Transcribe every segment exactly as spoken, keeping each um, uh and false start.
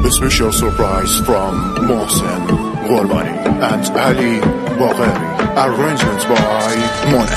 A special surprise from Mohsen Gholbani and Ali Bagheri. Arrangements by Mona.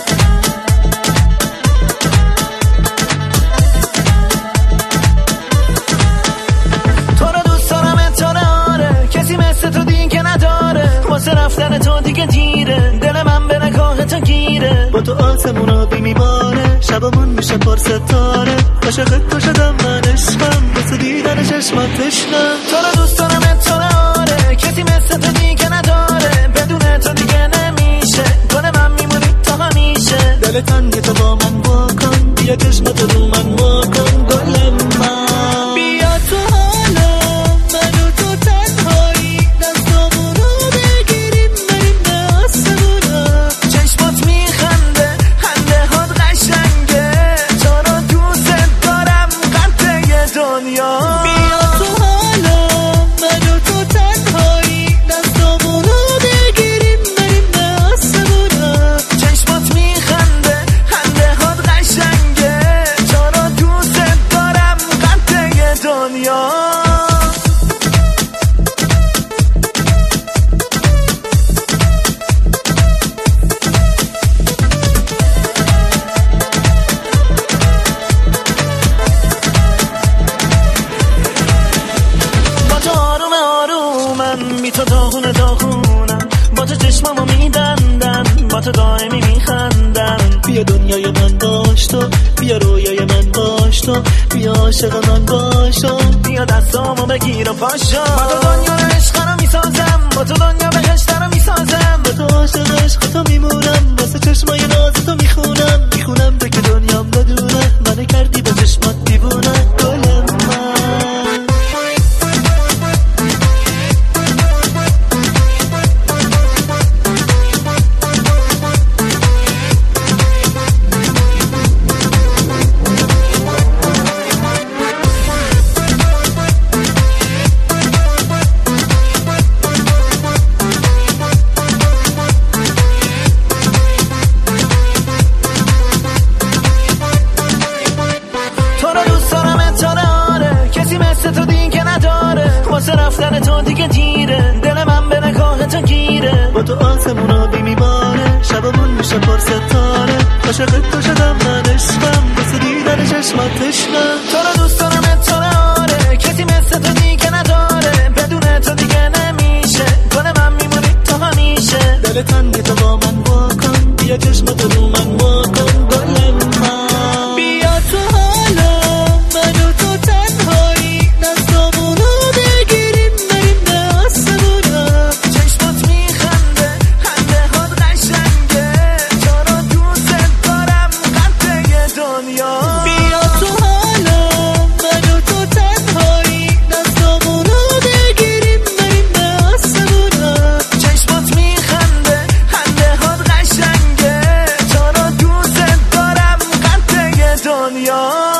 واسه رفتن تو دیگه دیره، دل من به نگاه تو گیره، با تو آسمون آبی میباره، شبمون میشه پر ستاره، عاشقت تو شدم من عشقم، واسه دیدن چشمات تشنم، تو رو دوست دارم تو آره، کسی مثل تو دیگه نداره، بدون تو دیگه نمیشه، گل من میمونی تا همیشه، دل تنگ تو با من واکن، بیا چشمات رو من واکن، گل من بیا تو حالا منو تو تنهایی، دستامون رو بگیریم بریم به آسمونا، چشمات میخنده خنده هات قشنگه، تو رو دوست دارم قطعه دنیا، بیا تو حالا منو تو تنهایی، دستامون رو بگیریم بریم به آسمونا، چشمات میخنده خنده هات قشنگه، تو رو دوست دارم قطعه دنیا. بی تو داغونه داغونم، با تو چشمامو میبندم، با تو دائمی میخندم، بیا دنیای من باش تو، بیا رویای من باش تو، بیا عاشق من باش تو، بیا دستامو بگیر و پاشو، با تو دنیا رو عشق رو میسازم، با تو دنیا بهشت رو میسازم، با تو عاشق عشق تو میمونم، واسه چشمای ناز تو میخونم، میخونم تو که دنیام بدونه، منو کردی به چشمات دیوونه، گل من واسه رفتن تو دیگه دیره، دل من به نگاه تو گیره، با تو آسمون آبی میباره، شبمون میشه پر ستاره، عاشقت تو شدم من عشقم، واسه دیدن چشمات تشنم، تو رو دوست دارم تو آره، کسی مثل تو دیگه نداره، بدون تو دیگه نمیشه، گل من میمونی تا همیشه، دل تنگ تو با من واکن، بیا چشمات رو من واکن، گل من بیا تو حالا منو تو تنهایی، دستامون دنیا.